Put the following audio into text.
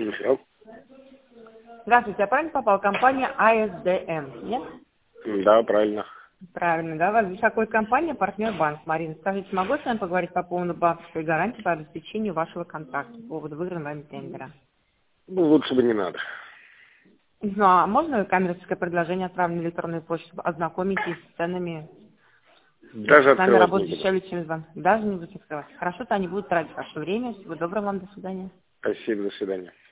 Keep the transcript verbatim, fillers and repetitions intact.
Алло. Здравствуйте, я правильно попал? Компания А Эс Дэ Эм, нет? Да, правильно. Правильно, да? Вас беспокоит компания «Партнер Банк». Марина, скажите, могу с вами поговорить по поводу банковской гарантии по обеспечению вашего контракта по поводу выигранного вами тендера? Ну, лучше бы не надо. Ну, а можно коммерческое предложение отправить на электронную почту? Ознакомитесь с ценами. Даже С нами открывать не работать буду. дешевле, чем с вами. Даже не будете открывать. Хорошо, то они будут тратить ваше время. Всего доброго вам, до свидания. Спасибо, до свидания.